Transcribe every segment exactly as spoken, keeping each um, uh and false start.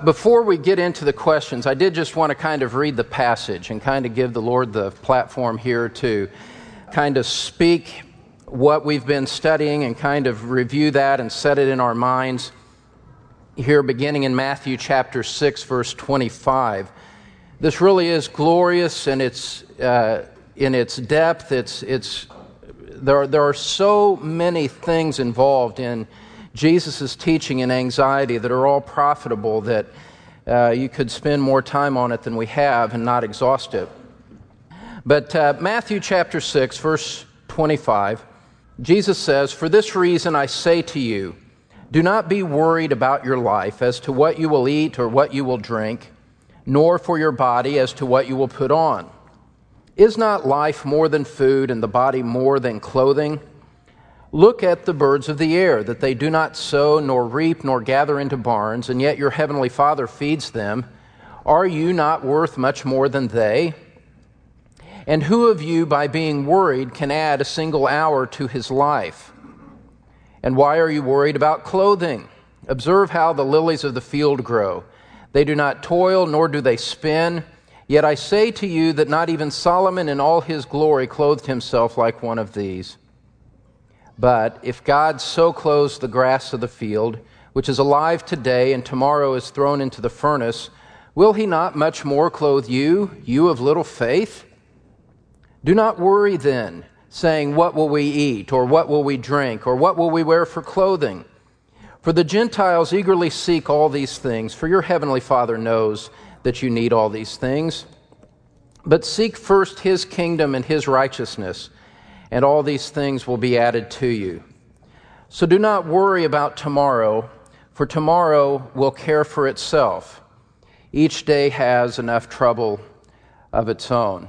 Before we get into the questions, I did just want to kind of read the passage and kind of give the Lord the platform here to kind of speak what we've been studying and kind of review that and set it in our minds here beginning in Matthew chapter six, verse twenty-five. This really is glorious in its uh, in its depth. It's it's there are, there are so many things involved in Jesus' teaching and anxiety that are all profitable that uh, you could spend more time on it than we have and not exhaust it. But uh, Matthew chapter six, verse twenty-five, Jesus says, "For this reason I say to you, do not be worried about your life as to what you will eat or what you will drink, nor for your body as to what you will put on. Is not life more than food and the body more than clothing? Look at the birds of the air, that they do not sow, nor reap, nor gather into barns, and yet your heavenly Father feeds them. Are you not worth much more than they? And who of you, by being worried, can add a single hour to his life? And why are you worried about clothing? Observe how the lilies of the field grow. They do not toil, nor do they spin. Yet I say to you that not even Solomon in all his glory clothed himself like one of these. But if God so clothes the grass of the field, which is alive today and tomorrow is thrown into the furnace, will he not much more clothe you, you of little faith? Do not worry then, saying, what will we eat, or what will we drink, or what will we wear for clothing? For the Gentiles eagerly seek all these things, for your heavenly Father knows that you need all these things. But seek first his kingdom and his righteousness, and all these things will be added to you. So do not worry about tomorrow, for tomorrow will care for itself. Each day has enough trouble of its own."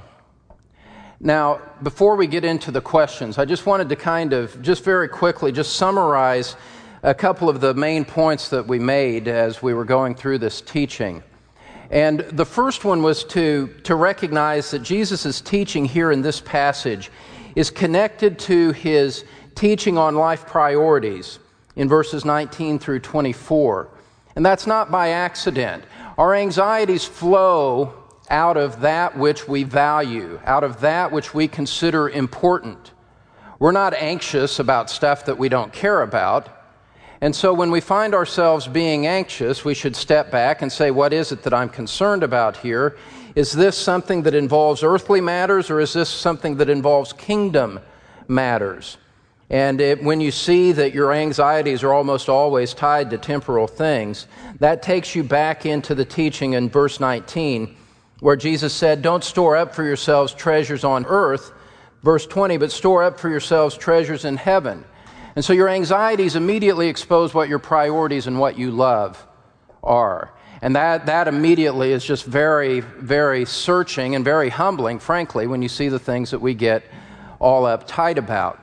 Now, before we get into the questions, I just wanted to kind of, just very quickly, just summarize a couple of the main points that we made as we were going through this teaching. And the first one was to, to recognize that Jesus' teaching here in this passage is connected to his teaching on life priorities in verses nineteen through twenty-four. And that's not by accident. Our anxieties flow out of that which we value, out of that which we consider important. We're not anxious about stuff that we don't care about. And so when we find ourselves being anxious, we should step back and say, what is it that I'm concerned about here? Is this something that involves earthly matters, or is this something that involves kingdom matters? And it, when you see that your anxieties are almost always tied to temporal things, that takes you back into the teaching in verse nineteen, where Jesus said, don't store up for yourselves treasures on earth. Verse twenty, but store up for yourselves treasures in heaven. And so your anxieties immediately expose what your priorities and what you love are. And that, that immediately is just very, very searching and very humbling, frankly, when you see the things that we get all uptight about.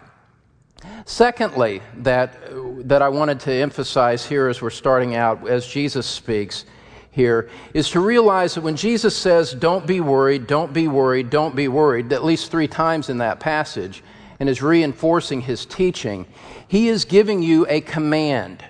Secondly, that, that I wanted to emphasize here as we're starting out, as Jesus speaks here, is to realize that when Jesus says, don't be worried, don't be worried, don't be worried, at least three times in that passage, and is reinforcing his teaching, he is giving you a command.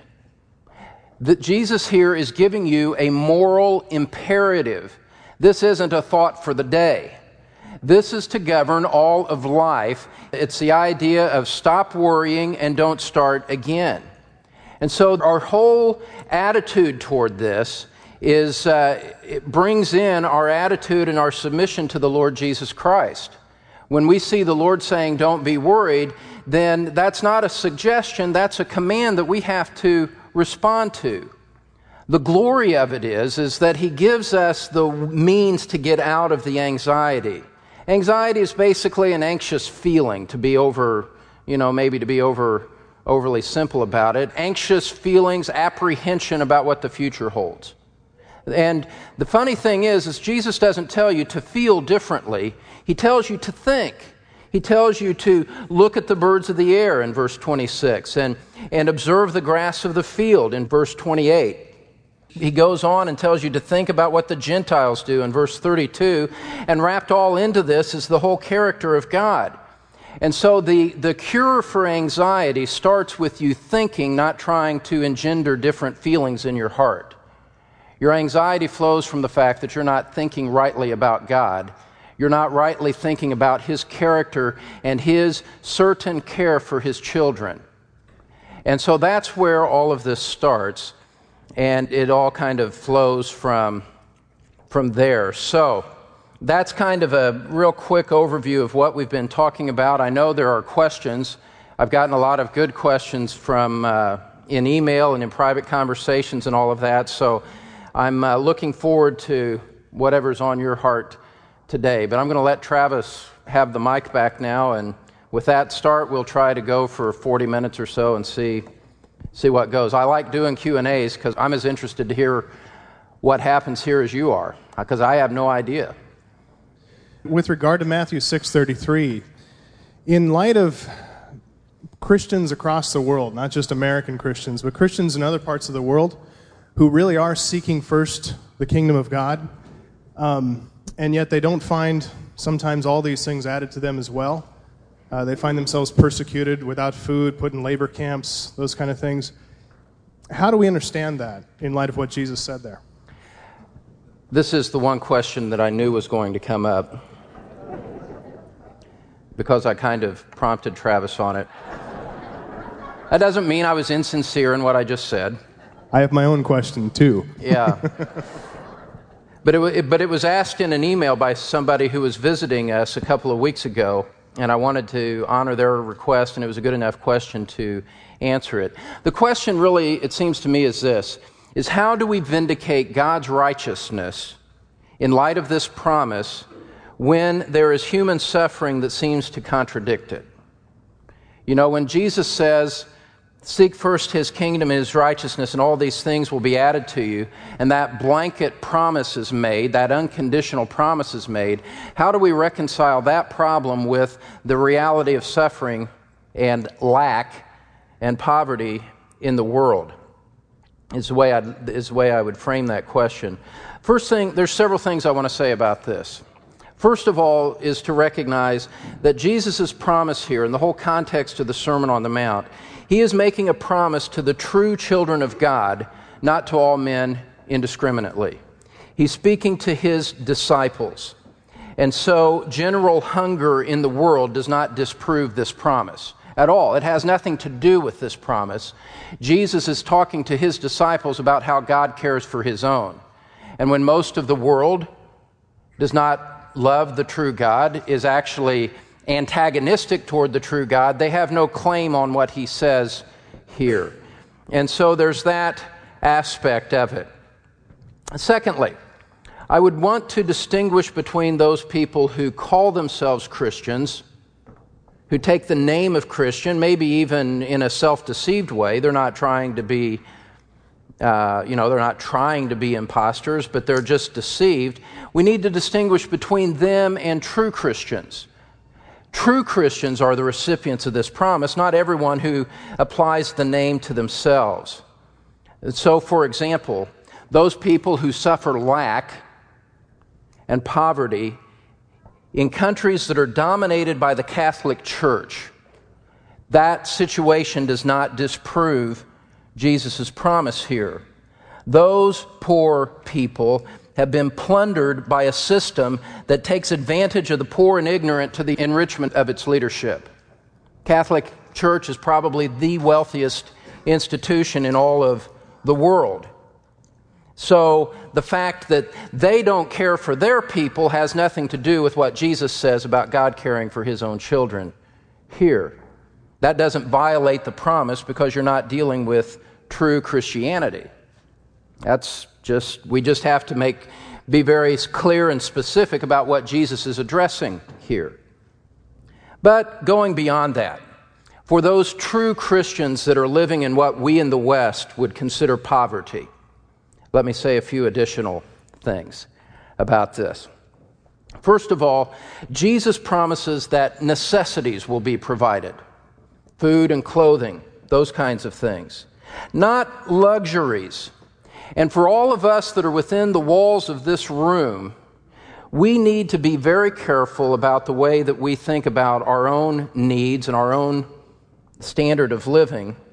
That Jesus here is giving you a moral imperative. This isn't a thought for the day. This is to govern all of life. It's the idea of stop worrying and don't start again. And so our whole attitude toward this is, uh, it brings in our attitude and our submission to the Lord Jesus Christ. When we see the Lord saying, don't be worried, then that's not a suggestion, that's a command that we have to respond to. The glory of it is, is that he gives us the means to get out of the anxiety. Anxiety is basically an anxious feeling, to be over, you know, maybe to be over, overly simple about it. Anxious feelings, apprehension about what the future holds. And the funny thing is, is Jesus doesn't tell you to feel differently. He tells you to think. He tells you to look at the birds of the air in verse twenty-six and, and observe the grass of the field in verse twenty-eight. He goes on and tells you to think about what the Gentiles do in verse thirty-two, and wrapped all into this is the whole character of God. And so the, the cure for anxiety starts with you thinking, not trying to engender different feelings in your heart. Your anxiety flows from the fact that you're not thinking rightly about God. You're not rightly thinking about His character and His certain care for His children. And so that's where all of this starts, and it all kind of flows from, from there. So that's kind of a real quick overview of what we've been talking about. I know there are questions. I've gotten a lot of good questions from uh, in email and in private conversations and all of that, so I'm uh, looking forward to whatever's on your heart today. But I'm going to let Travis have the mic back now, and with that start, we'll try to go for forty minutes or so and see see what goes. I like doing Q and A's because I'm as interested to hear what happens here as you are, because I have no idea. With regard to Matthew six thirty-three, in light of Christians across the world, not just American Christians, but Christians in other parts of the world who really are seeking first the kingdom of God, um, and yet they don't find sometimes all these things added to them as well. Uh, they find themselves persecuted, without food, put in labor camps, those kind of things. How do we understand that in light of what Jesus said there? This is the one question that I knew was going to come up because I kind of prompted Travis on it. That doesn't mean I was insincere in what I just said. I have my own question, too. Yeah. But it, but it was asked in an email by somebody who was visiting us a couple of weeks ago, and I wanted to honor their request, and it was a good enough question to answer it. The question really, it seems to me, is this, is how do we vindicate God's righteousness in light of this promise when there is human suffering that seems to contradict it? You know, when Jesus says, seek first His kingdom and His righteousness, and all these things will be added to you, and that blanket promise is made, that unconditional promise is made, how do we reconcile that problem with the reality of suffering and lack and poverty in the world? Is the way I'd, is the way I would frame that question. First thing, there's several things I want to say about this. First of all is to recognize that Jesus' promise here, in the whole context of the Sermon on the Mount, He is making a promise to the true children of God, not to all men indiscriminately. He's speaking to His disciples. And so general hunger in the world does not disprove this promise at all. It has nothing to do with this promise. Jesus is talking to His disciples about how God cares for His own. And when most of the world does not love the true God, is actually antagonistic toward the true God, they have no claim on what He says here. And so there's that aspect of it. Secondly, I would want to distinguish between those people who call themselves Christians, who take the name of Christian, maybe even in a self-deceived way. They're not trying to be, uh, you know, they're not trying to be imposters, but they're just deceived. We need to distinguish between them and true Christians. True Christians are the recipients of this promise, not everyone who applies the name to themselves. And so, for example, those people who suffer lack and poverty in countries that are dominated by the Catholic Church, that situation does not disprove Jesus' promise here. Those poor people have been plundered by a system that takes advantage of the poor and ignorant to the enrichment of its leadership. Catholic Church is probably the wealthiest institution in all of the world. So the fact that they don't care for their people has nothing to do with what Jesus says about God caring for His own children here. That doesn't violate the promise because you're not dealing with true Christianity. That's just, we just have to make, be very clear and specific about what Jesus is addressing here. But going beyond that, for those true Christians that are living in what we in the West would consider poverty, let me say a few additional things about this. First of all, Jesus promises that necessities will be provided. Food and clothing, those kinds of things. Not luxuries. And for all of us that are within the walls of this room, we need to be very careful about the way that we think about our own needs and our own standard of living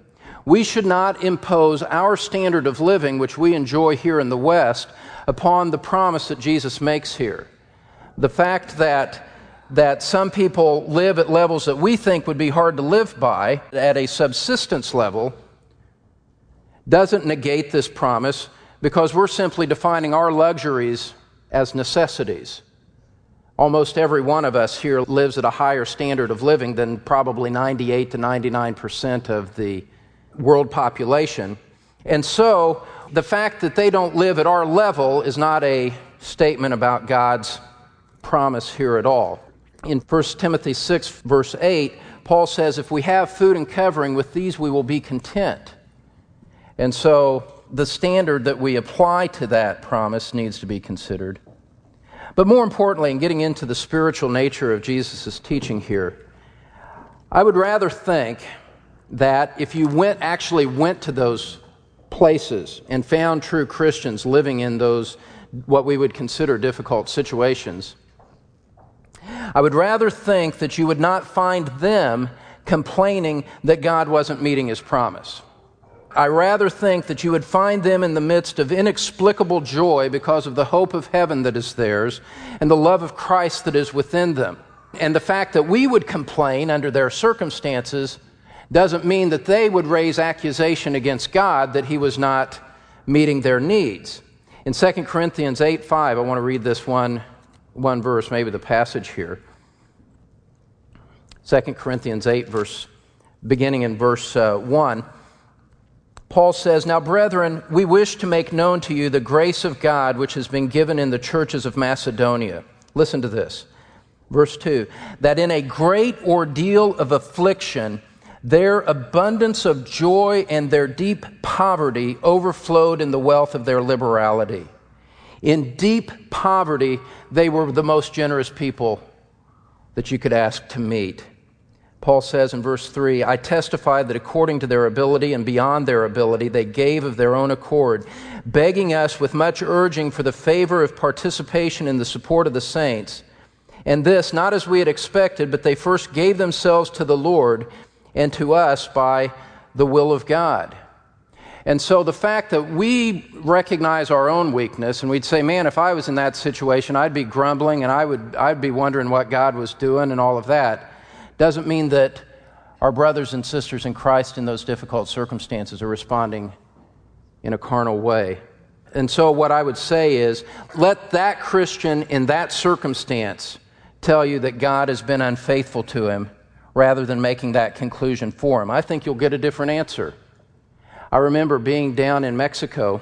we should not impose our standard of living, which we enjoy here in the West, upon the promise that Jesus makes here. The fact that, that some people live at levels that we think would be hard to live by, at a subsistence level, doesn't negate this promise, because we're simply defining our luxuries as necessities. Almost every one of us here lives at a higher standard of living than probably ninety-eight to ninety-nine percent of the world population. And so the fact that they don't live at our level is not a statement about God's promise here at all. In First Timothy six, verse eight, Paul says, if we have food and covering, with these we will be content. And so the standard that we apply to that promise needs to be considered. But more importantly, in getting into the spiritual nature of Jesus' teaching here, I would rather think that if you went actually went to those places and found true Christians living in those what we would consider difficult situations, I would rather think that you would not find them complaining that God wasn't meeting His promise. I rather think that you would find them in the midst of inexplicable joy because of the hope of heaven that is theirs and the love of Christ that is within them. And the fact that we would complain under their circumstances doesn't mean that they would raise accusation against God that He was not meeting their needs. In Second Corinthians eight five, I want to read this one, one verse, maybe the passage here. Second Corinthians eight, verse, beginning in verse uh, one. Paul says, now, brethren, we wish to make known to you the grace of God which has been given in the churches of Macedonia. Listen to this. Verse two, that in a great ordeal of affliction, their abundance of joy and their deep poverty overflowed in the wealth of their liberality. In deep poverty, they were the most generous people that you could ask to meet. Paul says in verse three, I testify that according to their ability and beyond their ability, they gave of their own accord, begging us with much urging for the favor of participation in the support of the saints. And this, not as we had expected, but they first gave themselves to the Lord and to us by the will of God. And so the fact that we recognize our own weakness, and we'd say, man, if I was in that situation, I'd be grumbling and I would, I'd be wondering what God was doing and all of that, doesn't mean that our brothers and sisters in Christ in those difficult circumstances are responding in a carnal way. And so what I would say is, let that Christian in that circumstance tell you that God has been unfaithful to him rather than making that conclusion for him. I think you'll get a different answer. I remember being down in Mexico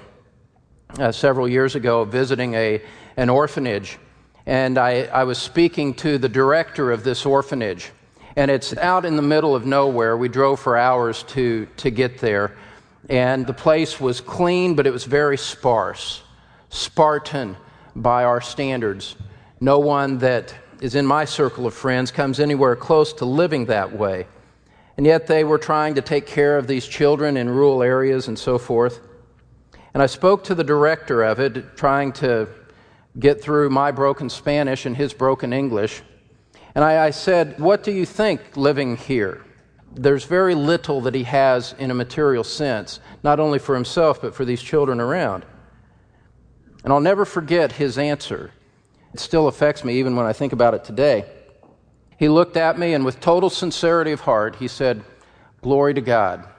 uh, several years ago, visiting a an orphanage, and I, I was speaking to the director of this orphanage. And it's out in the middle of nowhere. We drove for hours to, to get there. And the place was clean, but it was very sparse. Spartan by our standards. No one that is in my circle of friends comes anywhere close to living that way. And yet they were trying to take care of these children in rural areas and so forth. And I spoke to the director of it, trying to get through my broken Spanish and his broken English. And I, I said, what do you think living here? There's very little that he has in a material sense, not only for himself, but for these children around. And I'll never forget his answer. It still affects me even when I think about it today. He looked at me and with total sincerity of heart, he said, glory to God.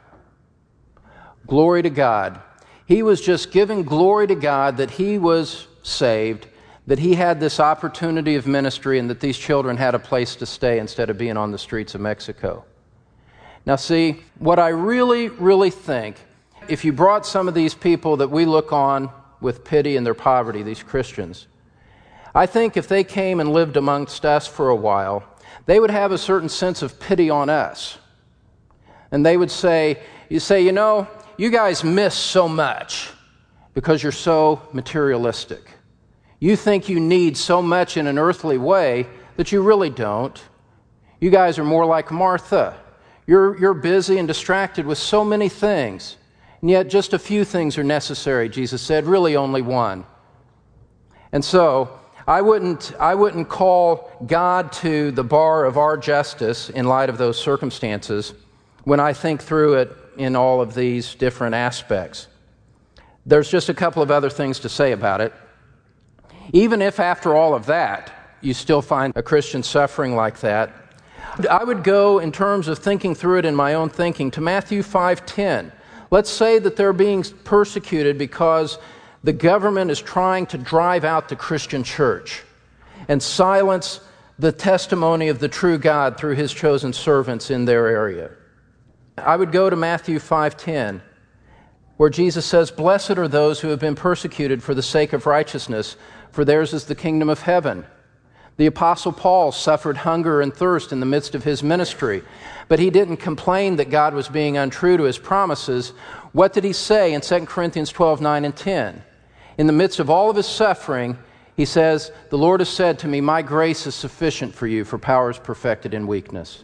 Glory to God. He was just giving glory to God that he was saved, that he had this opportunity of ministry and that these children had a place to stay instead of being on the streets of Mexico. Now see, what I really, really think, if you brought some of these people that we look on with pity in their poverty, these Christians, I think if they came and lived amongst us for a while, they would have a certain sense of pity on us. And they would say, you say, you know, you guys miss so much because you're so materialistic. You think you need so much in an earthly way that you really don't. You guys are more like Martha. You're, you're busy and distracted with so many things, and yet just a few things are necessary, Jesus said, really only one. And so I wouldn't, I wouldn't call God to the bar of our justice in light of those circumstances when I think through it in all of these different aspects. There's just a couple of other things to say about it. Even if after all of that, you still find a Christian suffering like that, I would go, in terms of thinking through it in my own thinking, to Matthew five ten. Let's say that they're being persecuted because the government is trying to drive out the Christian church and silence the testimony of the true God through His chosen servants in their area. I would go to Matthew five ten, where Jesus says, "Blessed are those who have been persecuted for the sake of righteousness, for theirs is the kingdom of heaven." The Apostle Paul suffered hunger and thirst in the midst of his ministry, but he didn't complain that God was being untrue to His promises. What did he say in Second Corinthians twelve nine and ten? In the midst of all of his suffering, he says, "The Lord has said to me, my grace is sufficient for you, for power is perfected in weakness."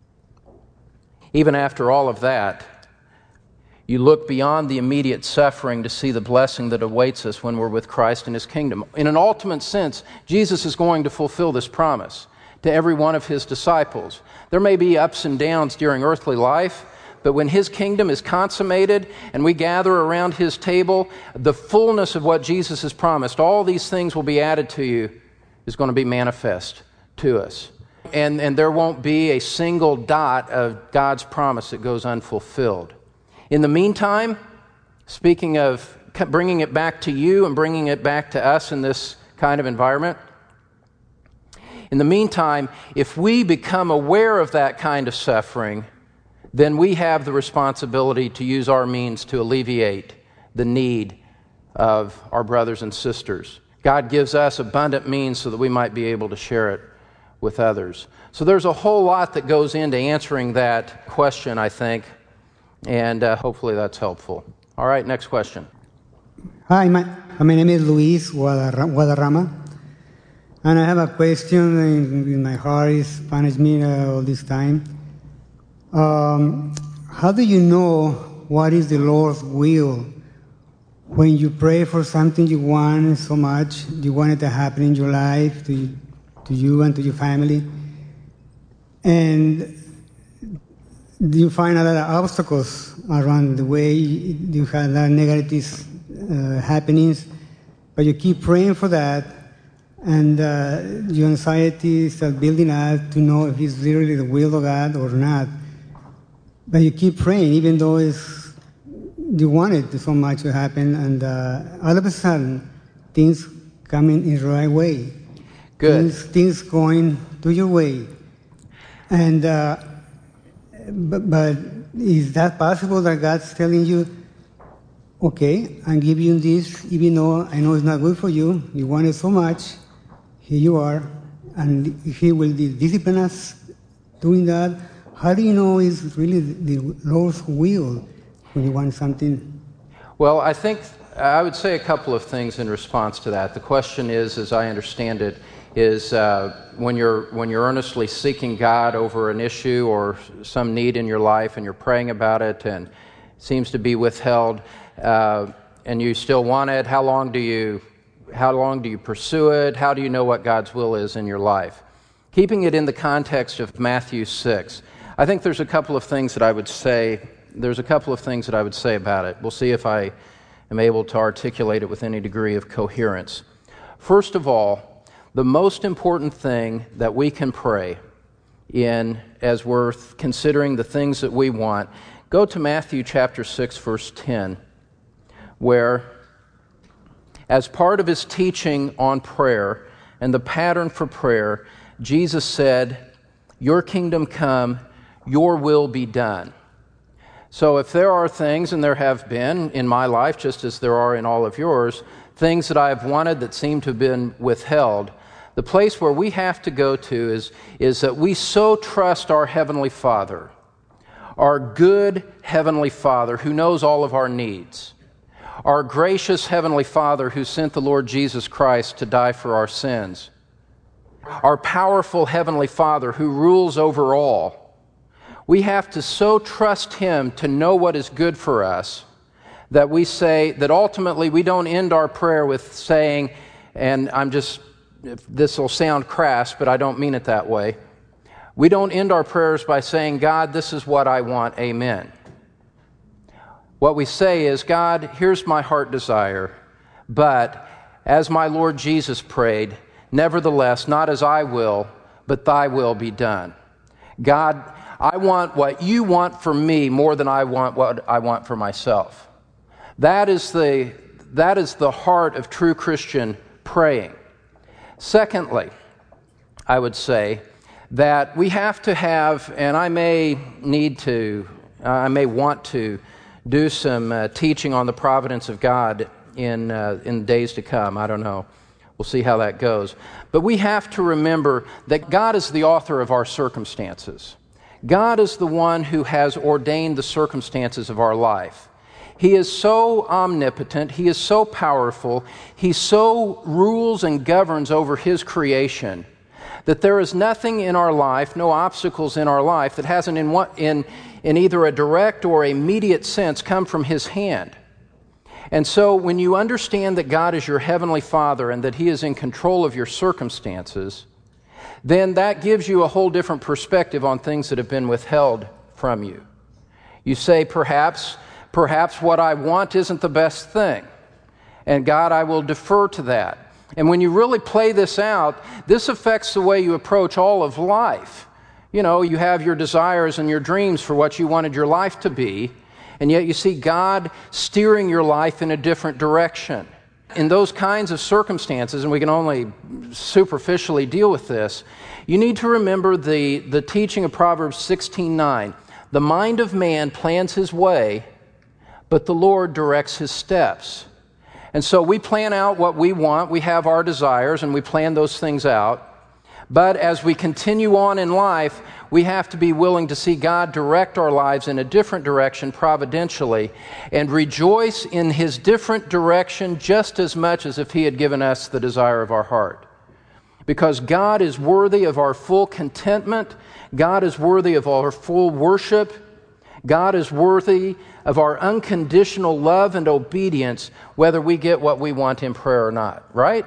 Even after all of that, you look beyond the immediate suffering to see the blessing that awaits us when we're with Christ in His kingdom. In an ultimate sense, Jesus is going to fulfill this promise to every one of His disciples. There may be ups and downs during earthly life, but when His kingdom is consummated and we gather around His table, the fullness of what Jesus has promised, all these things will be added to you, is going to be manifest to us. And, and there won't be a single dot of God's promise that goes unfulfilled. In the meantime, speaking of bringing it back to you and bringing it back to us in this kind of environment, in the meantime, if we become aware of that kind of suffering, then we have the responsibility to use our means to alleviate the need of our brothers and sisters. God gives us abundant means so that we might be able to share it with others. So there's a whole lot that goes into answering that question, I think. And uh, hopefully that's helpful. All right, next question. Hi, my, my name is Luis Guadarrama, and I have a question in, in my heart. It's punished me uh, all this time. Um, how do you know what is the Lord's will when you pray for something you want so much, you want it to happen in your life, to you, to you and to your family, and you find a lot of obstacles around the way, you have a lot of negative uh, happenings, but you keep praying for that, and uh, your anxiety starts building up to know if it's really the will of God or not. But you keep praying, even though it's, you want it so much to happen, and uh, all of a sudden, things come in, in the right way. Good. Things, things going to your way. And uh, But, but is that possible that God's telling you, okay, I'm giving you this, even though I know it's not good for you, you want it so much, here you are, and He will discipline us doing that? How do you know it's really the Lord's will when you want something? Well, I think I would say a couple of things in response to that. The question is, as I understand it, is uh, when you're when you're earnestly seeking God over an issue or some need in your life, and you're praying about it, and it seems to be withheld, uh, and you still want it. How long do you how long do you pursue it? How do you know what God's will is in your life? Keeping it in the context of Matthew six, I think there's a couple of things that I would say. There's a couple of things that I would say about it. We'll see if I am able to articulate it with any degree of coherence. First of all, the most important thing that we can pray in, as we're considering the things that we want, go to Matthew chapter six, verse ten, where, as part of His teaching on prayer and the pattern for prayer, Jesus said, "Your kingdom come, your will be done." So if there are things, and there have been in my life, just as there are in all of yours, things that I have wanted that seem to have been withheld, the place where we have to go to is, is that we so trust our Heavenly Father, our good Heavenly Father who knows all of our needs, our gracious Heavenly Father who sent the Lord Jesus Christ to die for our sins, our powerful Heavenly Father who rules over all. We have to so trust Him to know what is good for us that we say, that ultimately we don't end our prayer with saying, and I'm just, this will sound crass, but I don't mean it that way. We don't end our prayers by saying, "God, this is what I want, amen." What we say is, God, here's my heart desire, but as my Lord Jesus prayed, nevertheless, not as I will, but thy will be done. God, I want what you want for me more than I want what I want for myself. That is the, that is the heart of true Christian praying. Secondly, I would say that we have to have, and I may need to, I may want to do some uh, teaching on the providence of God in uh, in days to come. I don't know. We'll see how that goes. But we have to remember that God is the author of our circumstances. God is the one who has ordained the circumstances of our life. He is so omnipotent. He is so powerful. He so rules and governs over His creation that there is nothing in our life, no obstacles in our life that hasn't in, one, in, in either a direct or immediate sense come from His hand. And so when you understand that God is your Heavenly Father and that He is in control of your circumstances, then that gives you a whole different perspective on things that have been withheld from you. You say, perhaps, perhaps what I want isn't the best thing. And God, I will defer to that. And when you really play this out, this affects the way you approach all of life. You know, you have your desires and your dreams for what you wanted your life to be, and yet you see God steering your life in a different direction. In those kinds of circumstances, and we can only superficially deal with this, you need to remember the, the teaching of Proverbs sixteen nine. The mind of man plans his way, but the Lord directs his steps. And so we plan out what we want, we have our desires, and we plan those things out. But as we continue on in life, we have to be willing to see God direct our lives in a different direction providentially and rejoice in His different direction just as much as if He had given us the desire of our heart. Because God is worthy of our full contentment, God is worthy of our full worship, God is worthy of our unconditional love and obedience, whether we get what we want in prayer or not, right?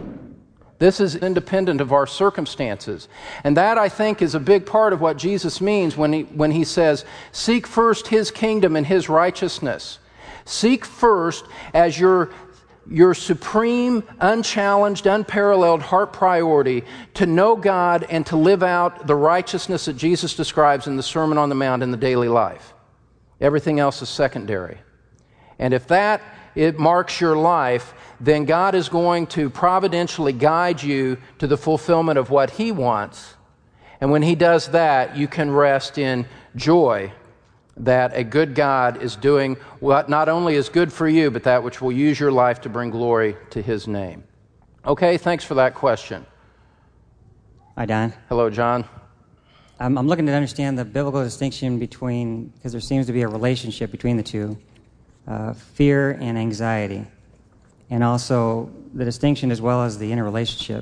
This is independent of our circumstances. And that, I think, is a big part of what Jesus means when he, when he says, seek first His kingdom and His righteousness. Seek first as your, your supreme, unchallenged, unparalleled heart priority to know God and to live out the righteousness that Jesus describes in the Sermon on the Mount in the daily life. Everything else is secondary. And if that it marks your life, then God is going to providentially guide you to the fulfillment of what He wants. And when He does that, you can rest in joy that a good God is doing what not only is good for you, but that which will use your life to bring glory to His name. Okay, thanks for that question. Hi, Don. Hello, John. I'm, I'm looking to understand the biblical distinction between, because there seems to be a relationship between the two, uh, fear and anxiety, and also the distinction as well as the interrelationship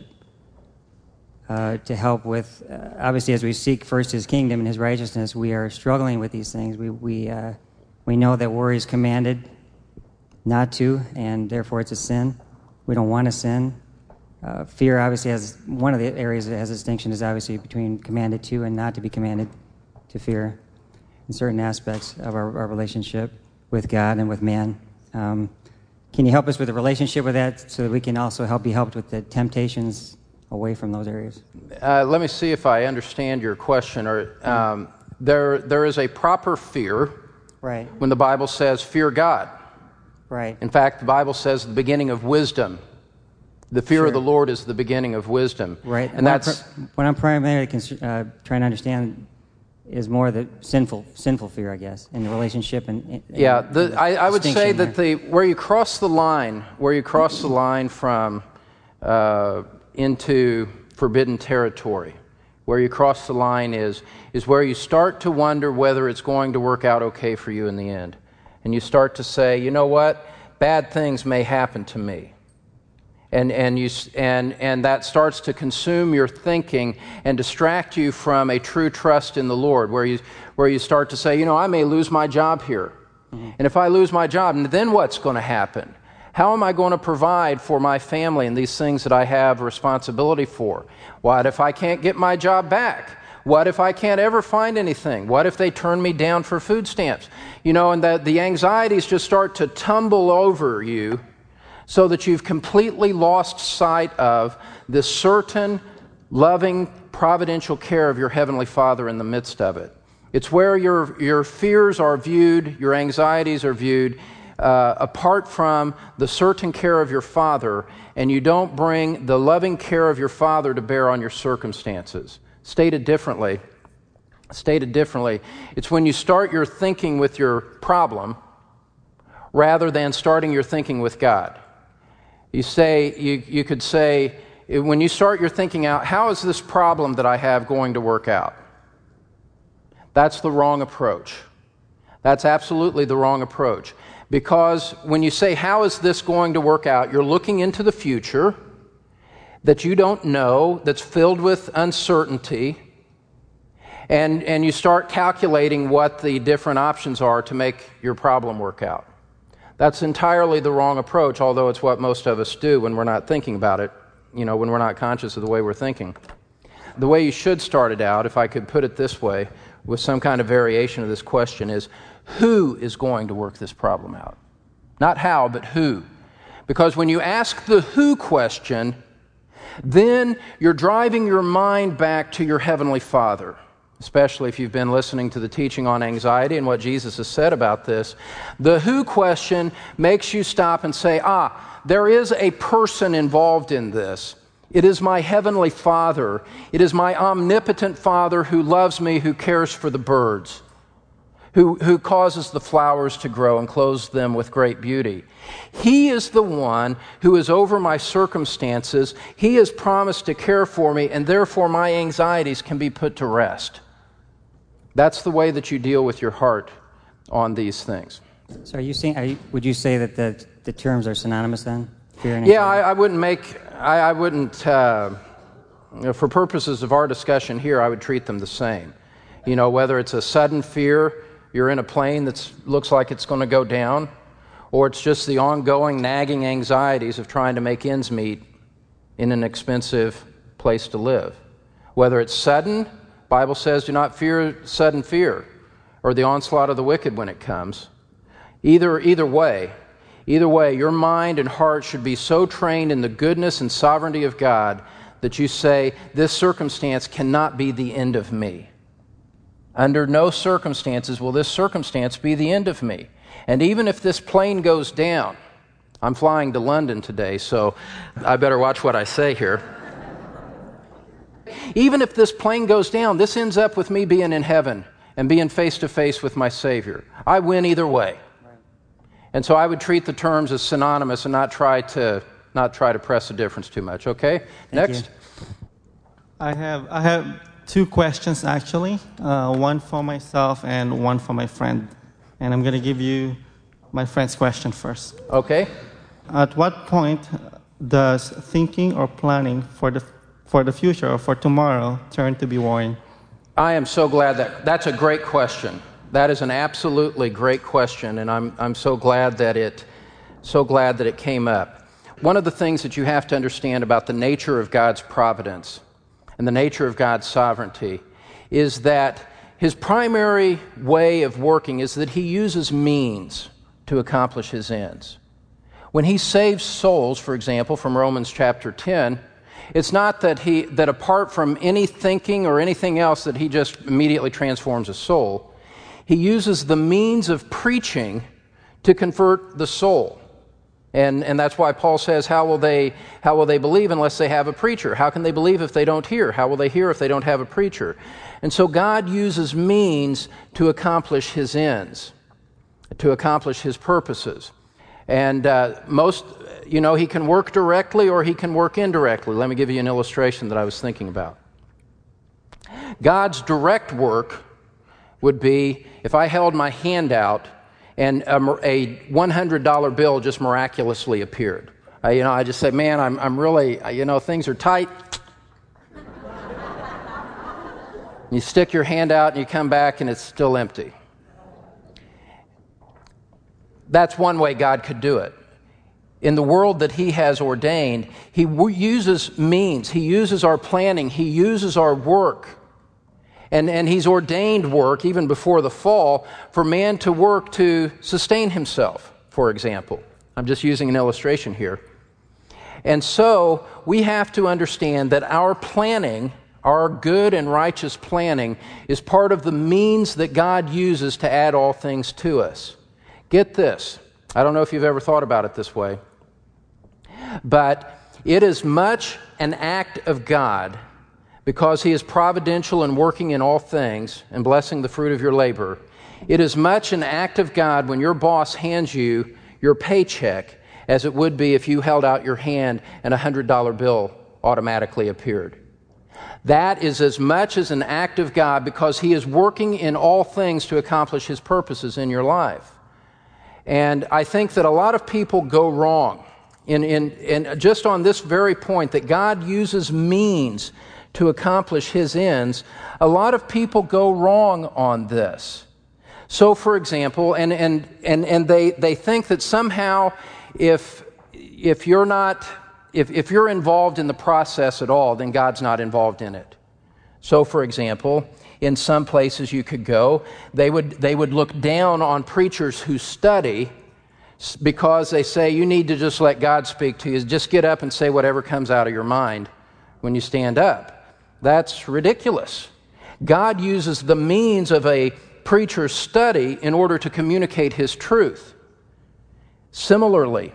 uh, to help with, uh, obviously as we seek first His kingdom and His righteousness, we are struggling with these things. We, we, uh, we know that worry is commanded not to, and therefore it's a sin. We don't want to sin. Uh, fear obviously has, one of the areas that has a distinction is obviously between commanded to and not to be commanded to fear in certain aspects of our, our relationship with God and with man. Um, can you help us with the relationship with that so that we can also help be helped with the temptations away from those areas? Uh, let me see if I understand your question. Or um, there, there is a proper fear, right, when the Bible says fear God. Right. In fact, the Bible says the beginning of wisdom. The fear Sure. of the Lord is the beginning of wisdom. Right. And what that's I'm, what I'm primarily cons- uh, trying to understand is more the sinful, sinful fear, I guess, in the relationship and, and yeah. The, and the I, I would say distinction that the where you cross the line, where you cross the line from uh, into forbidden territory, where you cross the line is is where you start to wonder whether it's going to work out okay for you in the end, and you start to say, you know what, bad things may happen to me. And and you and and that starts to consume your thinking and distract you from a true trust in the Lord, where you where you start to say, you know, I may lose my job here, mm-hmm. and if I lose my job, then what's going to happen? How am I going to provide for my family and these things that I have responsibility for? What if I can't get my job back? What if I can't ever find anything? What if they turn me down for food stamps? You know, and the, the anxieties just start to tumble over you so that you've completely lost sight of this certain, loving, providential care of your Heavenly Father in the midst of it. It's where your, your fears are viewed, your anxieties are viewed, uh, apart from the certain care of your Father, and you don't bring the loving care of your Father to bear on your circumstances. Stated differently, stated differently, it's when you start your thinking with your problem rather than starting your thinking with God. You say, you, you could say, when you start your thinking out, how is this problem that I have going to work out? That's the wrong approach. That's absolutely the wrong approach. Because when you say, how is this going to work out, you're looking into the future that you don't know, that's filled with uncertainty, and, and you start calculating what the different options are to make your problem work out. That's entirely the wrong approach, although it's what most of us do when we're not thinking about it, you know, when we're not conscious of the way we're thinking. The way you should start it out, if I could put it this way, with some kind of variation of this question, is who is going to work this problem out? Not how, but who. Because when you ask the who question, then you're driving your mind back to your Heavenly Father, especially if you've been listening to the teaching on anxiety and what Jesus has said about this. The who question makes you stop and say, ah, there is a person involved in this. It is my Heavenly Father. It is my omnipotent Father who loves me, who cares for the birds, who, who causes the flowers to grow and clothes them with great beauty. He is the one who is over my circumstances. He has promised to care for me, and therefore my anxieties can be put to rest. That's the way that you deal with your heart on these things. So are you saying, are you, would you say that the, the terms are synonymous then? Fear and yeah, I, I wouldn't make, I, I wouldn't, uh, you know, for purposes of our discussion here, I would treat them the same. You know, whether it's a sudden fear, you're in a plane that looks like it's going to go down, or it's just the ongoing nagging anxieties of trying to make ends meet in an expensive place to live. Whether it's sudden, Bible says, do not fear sudden fear, or the onslaught of the wicked when it comes. Either, either way, either way, your mind and heart should be so trained in the goodness and sovereignty of God that you say, this circumstance cannot be the end of me. Under no circumstances will this circumstance be the end of me. And even if this plane goes down, I'm flying to London today, so I better watch what I say here. Even if this plane goes down, this ends up with me being in heaven and being face to face with my Savior. I win either way. And so I would treat the terms as synonymous and not try to not try to press the difference too much. Okay? Thank Next. you. I have I have two questions actually, uh, one for myself and one for my friend. And I'm going to give you my friend's question first. Okay. At what point does thinking or planning for the for the future or for tomorrow turn to be worrying? I am so glad that that's a great question. That is an absolutely great question, and I'm I'm so glad that it so glad that it came up. One of the things that you have to understand about the nature of God's providence and the nature of God's sovereignty is that His primary way of working is that He uses means to accomplish His ends. When He saves souls, for example, from Romans chapter ten, it's not that He that apart from any thinking or anything else that He just immediately transforms a soul. He uses the means of preaching to convert the soul. And, and that's why Paul says, how will they how will they believe unless they have a preacher? How can they believe if they don't hear? How will they hear if they don't have a preacher? And so God uses means to accomplish His ends, to accomplish His purposes. And uh, most, you know, He can work directly or He can work indirectly. Let me give you an illustration that I was thinking about. God's direct work would be if I held my hand out and a, a one hundred dollar bill just miraculously appeared. I, you know, I just say, man, I'm, I'm really, you know, things are tight. You stick your hand out and you come back and it's still empty. That's one way God could do it. In the world that He has ordained, He uses means, He uses our planning, He uses our work And, and He's ordained work, even before the fall, for man to work to sustain himself, for example. I'm just using an illustration here. And so we have to understand that our planning, our good and righteous planning, is part of the means that God uses to add all things to us. Get this. I don't know if you've ever thought about it this way, but it is much an act of God, because He is providential and working in all things and blessing the fruit of your labor. It is much an act of God when your boss hands you your paycheck as it would be if you held out your hand and a one hundred dollar bill automatically appeared. That is as much as an act of God, because He is working in all things to accomplish His purposes in your life. And I think that a lot of people go wrong in, in, in just on this very point, that God uses means to accomplish His ends. A lot of people go wrong on this. So, for example, and and and, and they, they think that somehow if if you're not if, if you're involved in the process at all, then God's not involved in it. So, for example, in some places you could go, they would they would look down on preachers who study, because they say you need to just let God speak to you. Just get up and say whatever comes out of your mind when you stand up. That's ridiculous. God uses the means of a preacher's study in order to communicate His truth. Similarly,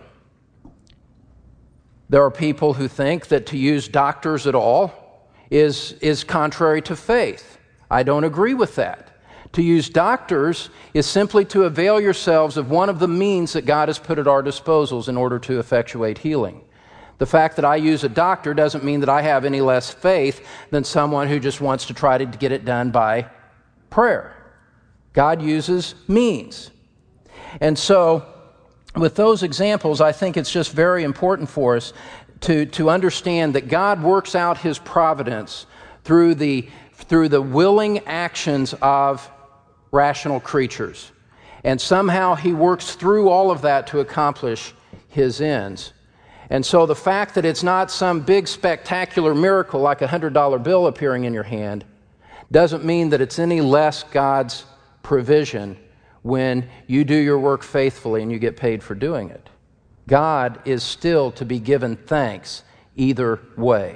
there are people who think that to use doctors at all is, is contrary to faith. I don't agree with that. To use doctors is simply to avail yourselves of one of the means that God has put at our disposals in order to effectuate healing. The fact that I use a doctor doesn't mean that I have any less faith than someone who just wants to try to get it done by prayer. God uses means. And so, with those examples, I think it's just very important for us to, to understand that God works out His providence through the, through the willing actions of rational creatures. And somehow He works through all of that to accomplish His ends. And so the fact that it's not some big spectacular miracle like a one hundred dollar bill appearing in your hand doesn't mean that it's any less God's provision when you do your work faithfully and you get paid for doing it. God is still to be given thanks either way.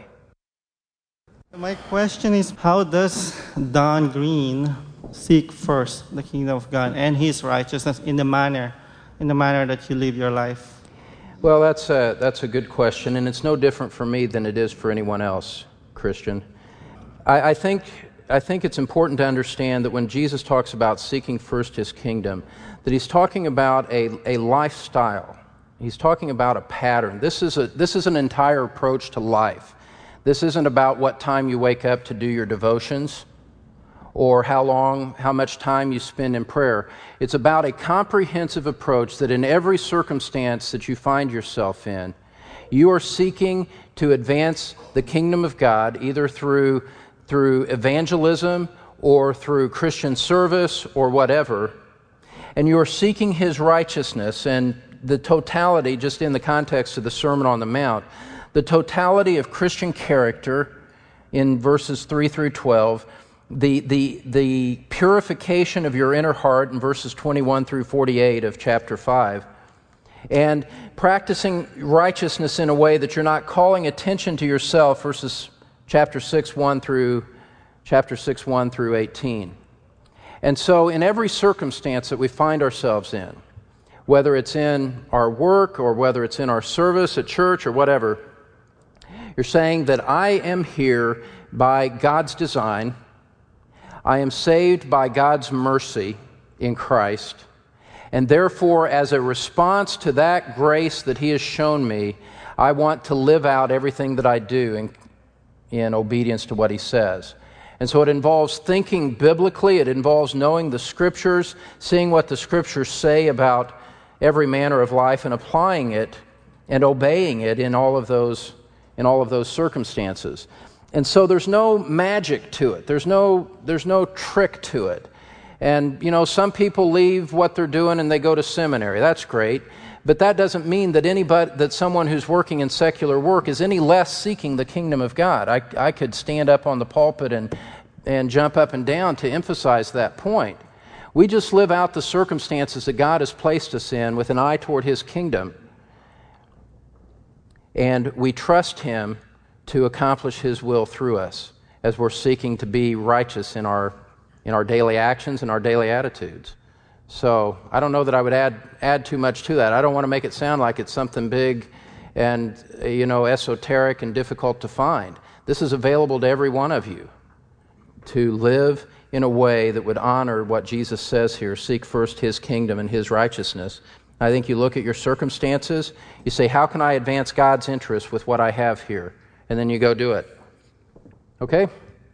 My question is, how does Don Green seek first the kingdom of God and His righteousness in the manner, in the manner that you live your life? Well, that's a, that's a good question, and it's no different for me than it is for anyone else, Christian. I, I think I think it's important to understand that when Jesus talks about seeking first His kingdom, that He's talking about a, a lifestyle. He's talking about a pattern. This is a this is an entire approach to life. This isn't about what time you wake up to do your devotions or how long, how much time you spend in prayer. It's about a comprehensive approach that in every circumstance that you find yourself in, you are seeking to advance the kingdom of God either through, through evangelism or through Christian service or whatever, and you are seeking His righteousness. And the totality, just in the context of the Sermon on the Mount, the totality of Christian character in verses three through twelve, The, the, the purification of your inner heart in verses twenty-one through forty-eight of chapter five, and practicing righteousness in a way that you're not calling attention to yourself, verses chapter six, one through chapter six, one through eighteen. And so in every circumstance that we find ourselves in, whether it's in our work or whether it's in our service at church or whatever, you're saying that I am here by God's design. I am saved by God's mercy in Christ, and therefore, as a response to that grace that He has shown me, I want to live out everything that I do in, in obedience to what He says. And so it involves thinking biblically, it involves knowing the Scriptures, seeing what the Scriptures say about every manner of life and applying it and obeying it in all of those, in all of those circumstances. And so there's no magic to it. There's no there's no trick to it. And, you know, some people leave what they're doing and they go to seminary. That's great. But that doesn't mean that anybody, that someone who's working in secular work is any less seeking the kingdom of God. I, I could stand up on the pulpit and, and jump up and down to emphasize that point. We just live out the circumstances that God has placed us in with an eye toward His kingdom, and we trust Him to accomplish His will through us as we're seeking to be righteous in our in our daily actions and our daily attitudes. So I don't know that I would add add too much to that. I don't want to make it sound like it's something big and, you know, esoteric and difficult to find. This is available to every one of you, to live in a way that would honor what Jesus says here: seek first His kingdom and His righteousness. I think you look at your circumstances, you say, how can I advance God's interest with what I have here? And then you go do it. Okay?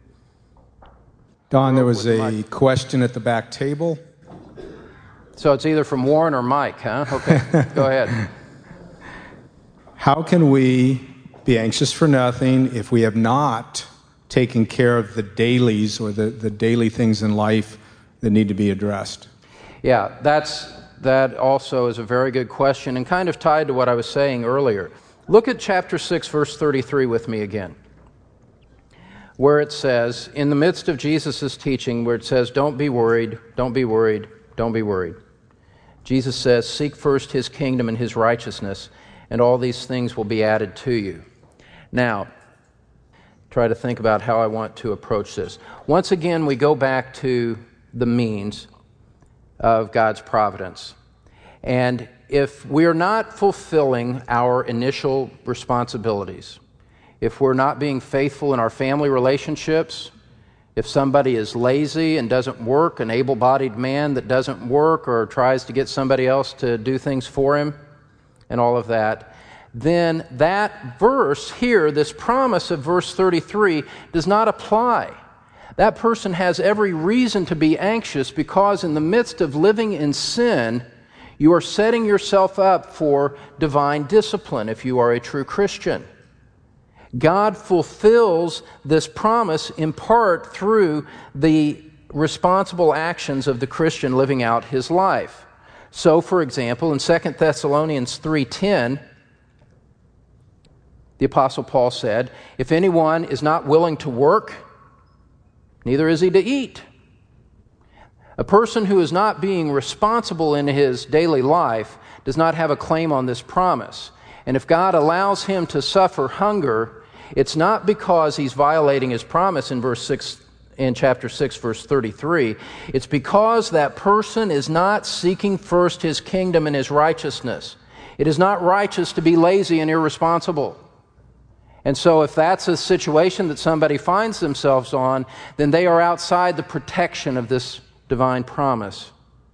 Don, there was a question at the back table. So it's either from Warren or Mike, huh? Okay, go ahead. How can we be anxious for nothing if we have not taken care of the dailies or the, the daily things in life that need to be addressed? Yeah, that's that also is a very good question and kind of tied to what I was saying earlier. Look at chapter six, verse thirty-three with me again, where it says, in the midst of Jesus' teaching, where it says, don't be worried, don't be worried, don't be worried. Jesus says, seek first His kingdom and His righteousness, and all these things will be added to you. Now, try to think about how I want to approach this. Once again, we go back to the means of God's providence. And if we are not fulfilling our initial responsibilities, if we're not being faithful in our family relationships, if somebody is lazy and doesn't work, an able-bodied man that doesn't work or tries to get somebody else to do things for him, and all of that, then that verse here, this promise of verse thirty-three, does not apply. That person has every reason to be anxious because in the midst of living in sin, you are setting yourself up for divine discipline if you are a true Christian. God fulfills this promise in part through the responsible actions of the Christian living out his life. So, for example, in Second Thessalonians three ten, the Apostle Paul said, if anyone is not willing to work, neither is he to eat. A person who is not being responsible in his daily life does not have a claim on this promise. And if God allows him to suffer hunger, it's not because he's violating His promise in verse six, in chapter six, verse thirty-three. It's because that person is not seeking first His kingdom and His righteousness. It is not righteous to be lazy and irresponsible. And so if that's a situation that somebody finds themselves on, then they are outside the protection of this divine promise.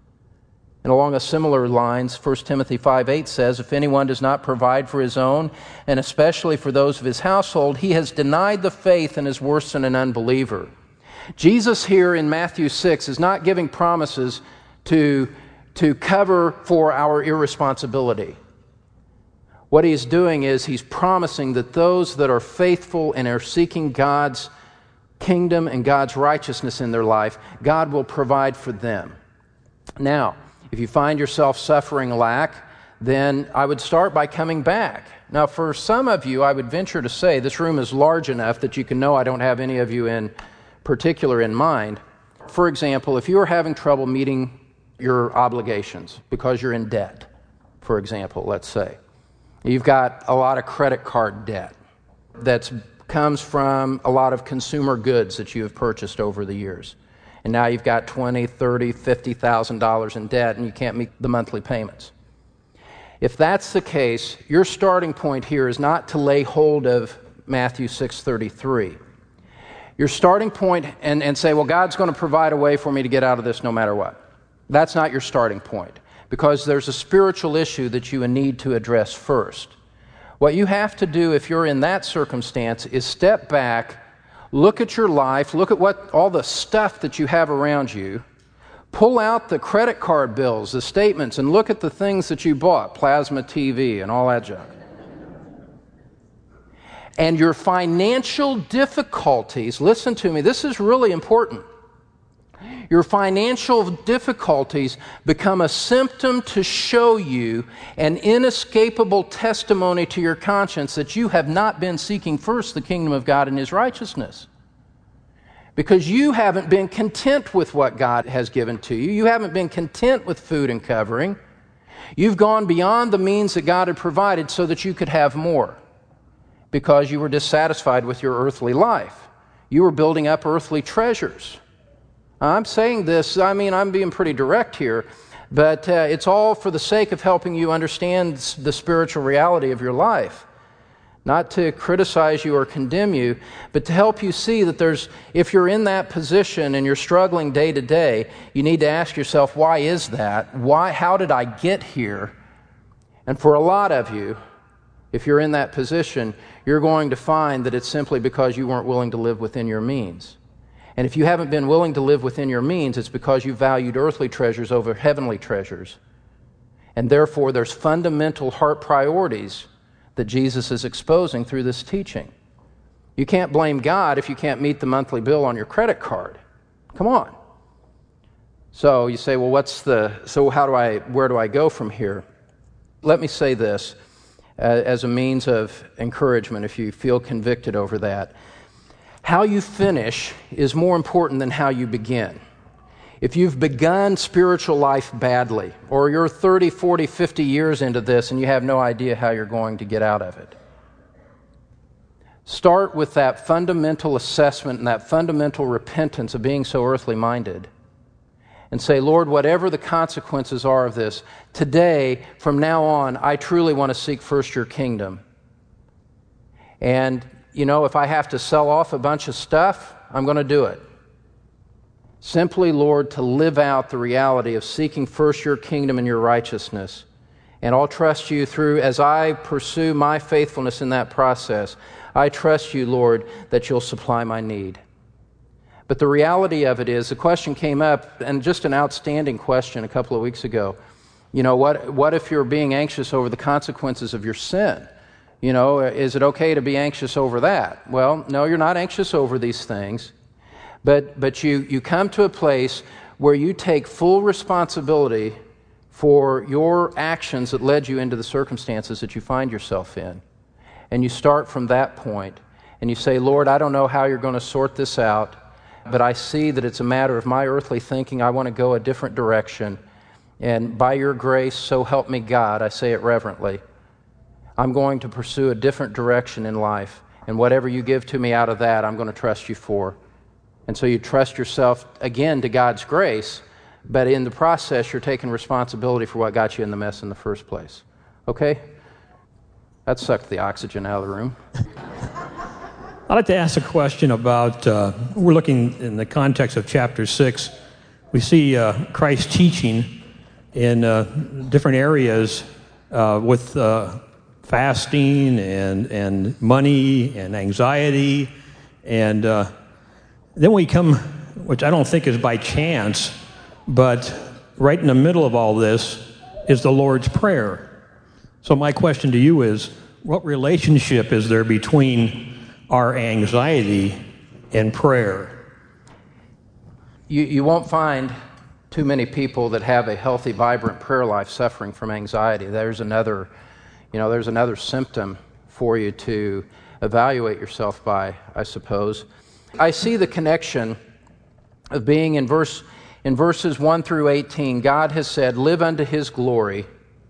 And along a similar lines, First Timothy five eight says, if anyone does not provide for his own, and especially for those of his household, he has denied the faith and is worse than an unbeliever. Jesus here in Matthew six is not giving promises to, to cover for our irresponsibility. What he's doing is he's promising that those that are faithful and are seeking God's kingdom and God's righteousness in their life, God will provide for them. Now, if you find yourself suffering lack, then I would start by coming back. Now, for some of you, I would venture to say this room is large enough that you can know I don't have any of you in particular in mind. For example, if you are having trouble meeting your obligations because you're in debt, for example, let's say, you've got a lot of credit card debt that comes from a lot of consumer goods that you have purchased over the years. And now you've got twenty thousand dollars, thirty thousand dollars, fifty thousand dollars in debt and you can't meet the monthly payments. If that's the case, your starting point here is not to lay hold of Matthew six thirty-three. Your starting point and, and say, well, God's going to provide a way for me to get out of this no matter what. That's not your starting point, because there's a spiritual issue that you need to address first. What you have to do if you're in that circumstance is step back, look at your life, look at what all the stuff that you have around you, pull out the credit card bills, the statements, and look at the things that you bought, plasma T V and all that junk. And your financial difficulties, listen to me, this is really important. Your financial difficulties become a symptom to show you an inescapable testimony to your conscience that you have not been seeking first the kingdom of God and His righteousness. because you haven't been content with what God has given to you. You haven't been content with food and covering. You've gone beyond the means that God had provided so that you could have more, because you were dissatisfied with your earthly life. You were building up earthly treasures. I'm saying this, I mean, I'm being pretty direct here, but uh, it's all for the sake of helping you understand the spiritual reality of your life. Not to criticize you or condemn you, but to help you see that there's, if you're in that position and you're struggling day to day, you need to ask yourself, why is that? Why? How did I get here? And for a lot of you, if you're in that position, you're going to find that it's simply because you weren't willing to live within your means. And if you haven't been willing to live within your means, it's because you valued earthly treasures over heavenly treasures. And therefore, there's fundamental heart priorities that Jesus is exposing through this teaching. You can't blame God if you can't meet the monthly bill on your credit card. Come on. So you say, well, what's the, so how do I, where do I go from here? Let me say this uh, as a means of encouragement if you feel convicted over that. How you finish is more important than how you begin. If you've begun spiritual life badly, or you're thirty, forty, fifty years into this and you have no idea how you're going to get out of it, start with that fundamental assessment and that fundamental repentance of being so earthly minded and say, Lord, whatever the consequences are of this, today, from now on, I truly want to seek first your kingdom. And, you know, if I have to sell off a bunch of stuff, I'm going to do it. Simply, Lord, to live out the reality of seeking first your kingdom and your righteousness. And I'll trust you through, as I pursue my faithfulness in that process, I trust you, Lord, that you'll supply my need. But the reality of it is, the question came up, and just an outstanding question a couple of weeks ago. You know, what, what if you're being anxious over the consequences of your sin? You know, is it okay to be anxious over that? Well, no, you're not anxious over these things. But but you, you come to a place where you take full responsibility for your actions that led you into the circumstances that you find yourself in. And you start from that point, and you say, Lord, I don't know how you're going to sort this out, but I see that it's a matter of my earthly thinking. I want to go a different direction. And by your grace, so help me God, I say it reverently, I'm going to pursue a different direction in life. And whatever you give to me out of that, I'm going to trust you for. And so you trust yourself, again, to God's grace, but in the process, you're taking responsibility for what got you in the mess in the first place. Okay? That sucked the oxygen out of the room. I'd like to ask a question about, uh, we're looking in the context of chapter six. We see uh, Christ teaching in uh, different areas uh, with uh, fasting and, and money and anxiety. And uh, then we come, which I don't think is by chance, but right in the middle of all this is the Lord's Prayer. So my question to you is, what relationship is there between our anxiety and prayer? You, you won't find too many people that have a healthy, vibrant prayer life suffering from anxiety. There's another, you know, there's another symptom for you to evaluate yourself by, I suppose. I see the connection of being in verse in verses one through eighteen. God has said, live unto his glory,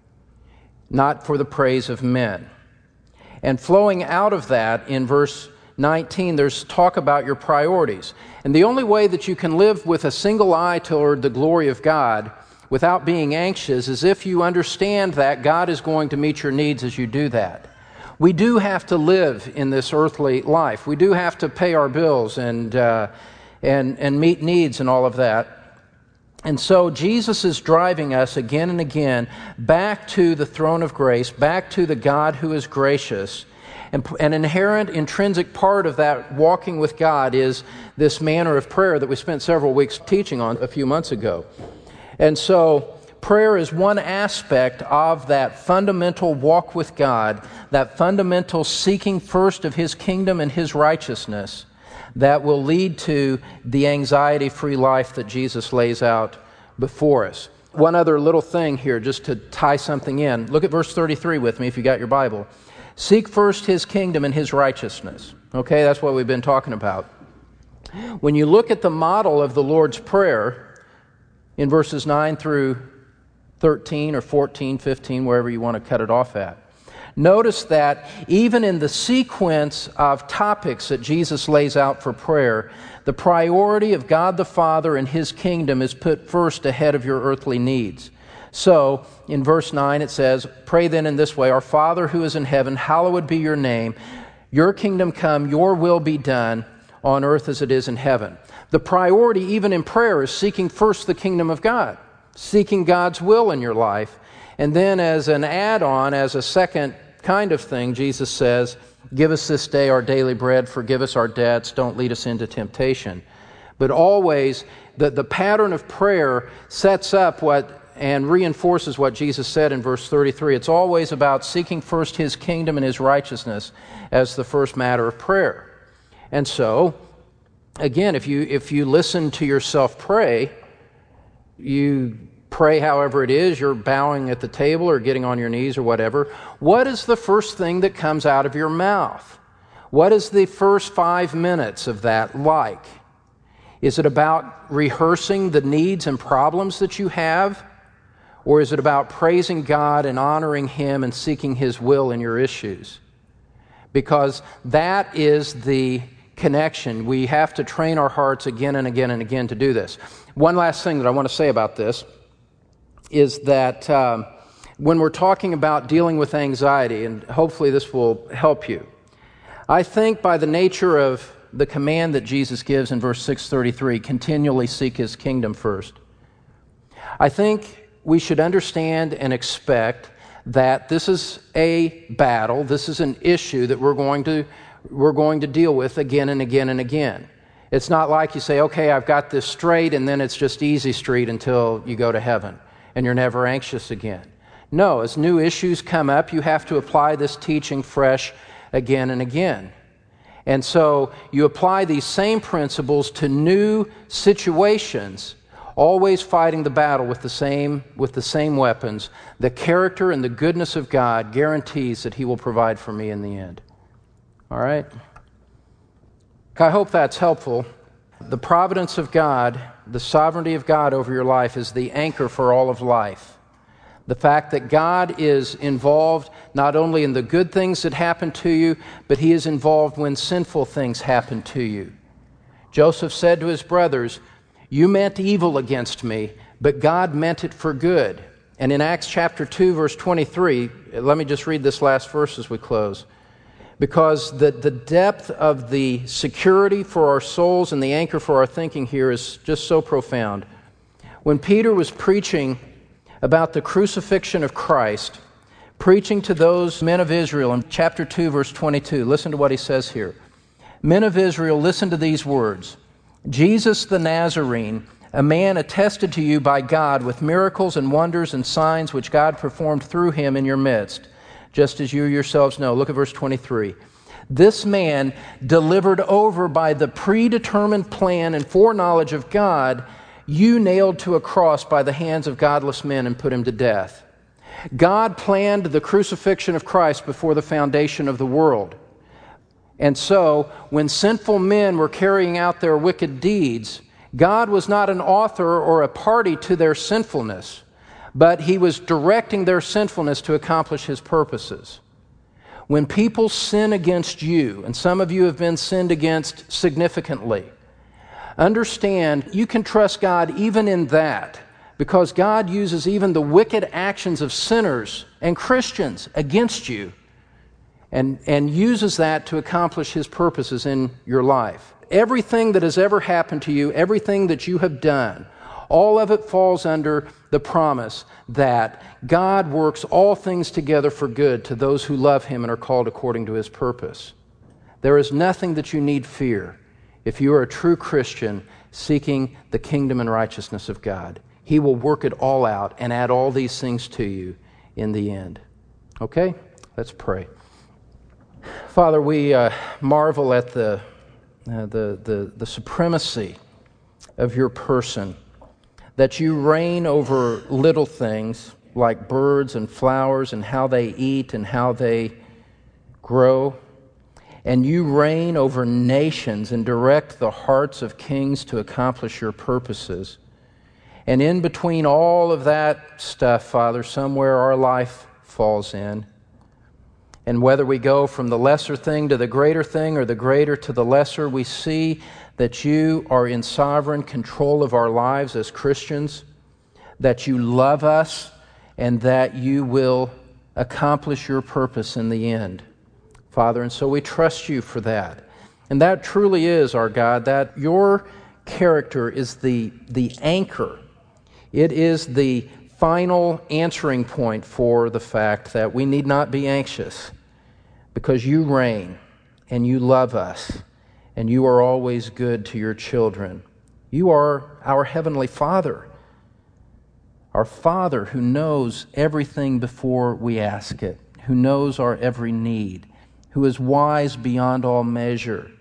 not for the praise of men. And flowing out of that, in verse nineteen, there's talk about your priorities. And the only way that you can live with a single eye toward the glory of God without being anxious is if you understand that God is going to meet your needs as you do that. We do have to live in this earthly life. We do have to pay our bills and uh, and and meet needs and all of that. And so Jesus is driving us again and again back to the throne of grace, back to the God who is gracious. And an inherent, intrinsic part of that walking with God is this manner of prayer that we spent several weeks teaching on a few months ago. And so prayer is one aspect of that fundamental walk with God, that fundamental seeking first of his kingdom and his righteousness that will lead to the anxiety-free life that Jesus lays out before us. One other little thing here, just to tie something in. Look at verse thirty-three with me if you got your Bible. Seek first his kingdom and his righteousness. Okay, that's what we've been talking about. When you look at the model of the Lord's Prayer in verses nine through thirteen or fourteen, fifteen, wherever you want to cut it off at, notice that even in the sequence of topics that Jesus lays out for prayer, the priority of God the Father and His kingdom is put first ahead of your earthly needs. So, in verse nine it says, "Pray then in this way, Our Father who is in heaven, hallowed be your name. Your kingdom come, your will be done on earth as it is in heaven." The priority, even in prayer, is seeking first the kingdom of God, seeking God's will in your life. And then as an add-on, as a second kind of thing, Jesus says, "Give us this day our daily bread, forgive us our debts, don't lead us into temptation." But always, the, the pattern of prayer sets up what and reinforces what Jesus said in verse thirty-three. It's always about seeking first His kingdom and His righteousness as the first matter of prayer. And so, again, if you if you listen to yourself pray, you pray however it is, you're bowing at the table or getting on your knees or whatever, what is the first thing that comes out of your mouth? What is the first five minutes of that like? Is it about rehearsing the needs and problems that you have? Or is it about praising God and honoring Him and seeking His will in your issues? Because that is the connection. We have to train our hearts again and again and again to do this. One last thing that I want to say about this is that um, when we're talking about dealing with anxiety, and hopefully this will help you, I think by the nature of the command that Jesus gives in verse six thirty-three, continually seek His kingdom first, I think we should understand and expect that this is a battle, this is an issue that we're going to we're going to deal with again and again and again. It's not like you say, okay, I've got this straight, and then it's just easy street until you go to heaven, and you're never anxious again. No, as new issues come up, you have to apply this teaching fresh again and again. And so you apply these same principles to new situations, always fighting the battle with the same with the same weapons. The character and the goodness of God guarantees that He will provide for me in the end. All right? I hope that's helpful. The providence of God, the sovereignty of God over your life is the anchor for all of life. The fact that God is involved not only in the good things that happen to you, but He is involved when sinful things happen to you. Joseph said to his brothers, "You meant evil against me, but God meant it for good." And in Acts chapter two, verse twenty-three, let me just read this last verse as we close. Because the, the depth of the security for our souls and the anchor for our thinking here is just so profound. When Peter was preaching about the crucifixion of Christ, preaching to those men of Israel in chapter two, verse twenty-two, listen to what he says here. "Men of Israel, listen to these words. Jesus the Nazarene, a man attested to you by God with miracles and wonders and signs which God performed through Him in your midst, just as you yourselves know." Look at verse twenty-three. "This man, delivered over by the predetermined plan and foreknowledge of God, you nailed to a cross by the hands of godless men and put Him to death." God planned the crucifixion of Christ before the foundation of the world. And so, when sinful men were carrying out their wicked deeds, God was not an author or a party to their sinfulness, but He was directing their sinfulness to accomplish His purposes. When people sin against you, and some of you have been sinned against significantly, understand you can trust God even in that, because God uses even the wicked actions of sinners and Christians against you and, and uses that to accomplish His purposes in your life. Everything that has ever happened to you, everything that you have done, all of it falls under the promise that God works all things together for good to those who love Him and are called according to His purpose. There is nothing that you need fear if you are a true Christian seeking the kingdom and righteousness of God. He will work it all out and add all these things to you in the end. Okay? Let's pray. Father, we uh, marvel at the, uh, the, the, the supremacy of your person, that you reign over little things like birds and flowers and how they eat and how they grow. and you reign over nations and direct the hearts of kings to accomplish your purposes. And in between all of that stuff, Father, somewhere our life falls in. And whether we go from the lesser thing to the greater thing or the greater to the lesser, we see that you are in sovereign control of our lives as Christians, that you love us, and that you will accomplish your purpose in the end, Father. And so we trust you for that. And that truly is, our God, that your character is the, the anchor. It is the final answering point for the fact that we need not be anxious, because you reign and you love us and you are always good to your children. You are our Heavenly Father, our Father who knows everything before we ask it, who knows our every need, who is wise beyond all measure,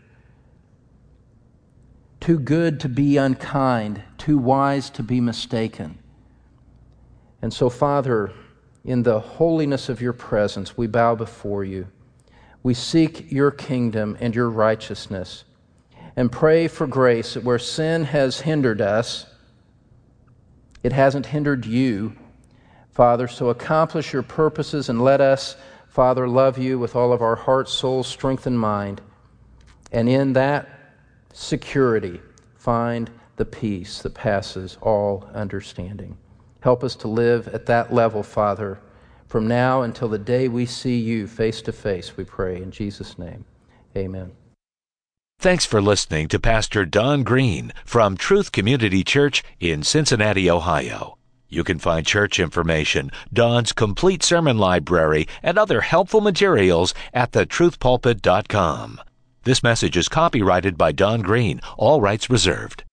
too good to be unkind, too wise to be mistaken. And so, Father, in the holiness of your presence, we bow before you. We seek your kingdom and your righteousness, and pray for grace that where sin has hindered us, it hasn't hindered you, Father. So accomplish your purposes and let us, Father, love you with all of our heart, soul, strength, and mind. And in that security, find the peace that passes all understanding. Help us to live at that level, Father, from now until the day we see you face to face, we pray. In Jesus' name, amen. Thanks for listening to Pastor Don Green from Truth Community Church in Cincinnati, Ohio. You can find church information, Don's complete sermon library, and other helpful materials at the truth pulpit dot com. This message is copyrighted by Don Green, all rights reserved.